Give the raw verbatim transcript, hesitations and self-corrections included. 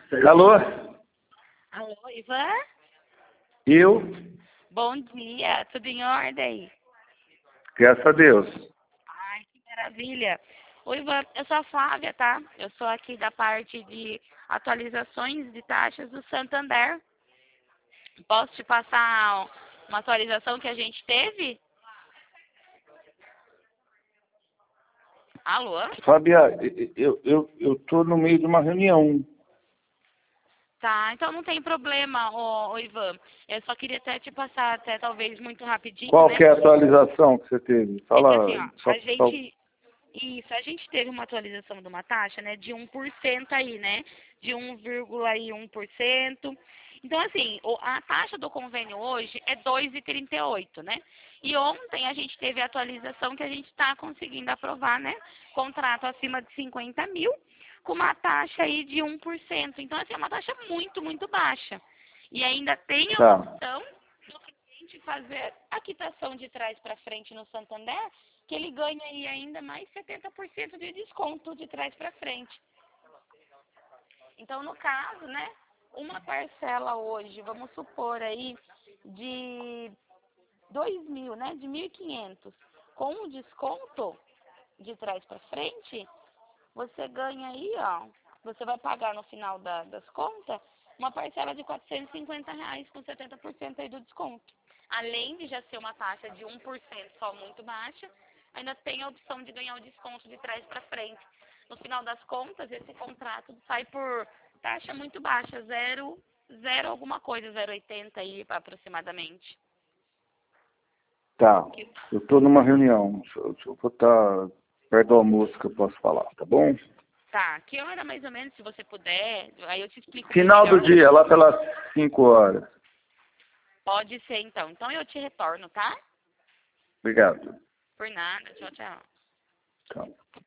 Alô? Alô, Ivan? Eu? Bom dia, tudo em ordem? Graças a Deus. Ai, que maravilha. Oi, Ivan, eu sou a Flávia, tá? Eu sou aqui da parte de atualizações de taxas do Santander. Posso te passar uma atualização que a gente teve? Alô? Fábia, eu, eu, eu tô no meio de uma reunião. Tá, então não tem problema, ô, ô Ivan. Eu só queria até te passar, até talvez muito rapidinho, Qual né? que é a atualização que você teve? É que assim, Fala, ó, só, a só... gente. Isso, a gente teve uma atualização de uma taxa, né, de um por cento aí, né? De um vírgula um por cento. Então, assim, o- a taxa do convênio hoje é dois vírgula trinta e oito, né? E ontem a gente teve a atualização que a gente está conseguindo aprovar, né? Contrato acima de cinquenta mil, com uma taxa aí de um por cento. Então, assim, é uma taxa muito, muito baixa. E ainda tem a Tá, opção do cliente fazer a quitação de trás para frente no Santander, que ele ganha aí ainda mais setenta por cento de desconto de trás para frente. Então, no caso, né, uma parcela hoje, vamos supor aí, de dois mil, né, de mil e quinhentos, com o desconto de trás para frente, você ganha aí, ó, você vai pagar no final da- das contas uma parcela de quatrocentos e cinquenta reais com setenta por cento aí do desconto. Além de já ser uma taxa de um por cento só muito baixa, ainda tem a opção de ganhar o desconto de trás para frente. No final das contas, esse contrato sai por taxa muito baixa, zero, zero alguma coisa, zero vírgula oitenta aí aproximadamente. tá. Eu tô numa reunião. Deixa eu, deixa eu botar perto do almoço que eu posso falar, tá bom? Tá, que hora mais ou menos, se você puder, aí eu te explico bem Final do melhor. dia, lá pelas cinco horas. Pode ser então. Então eu te retorno, tá? Obrigado. Por nada. Tchau, tchau. Tchau.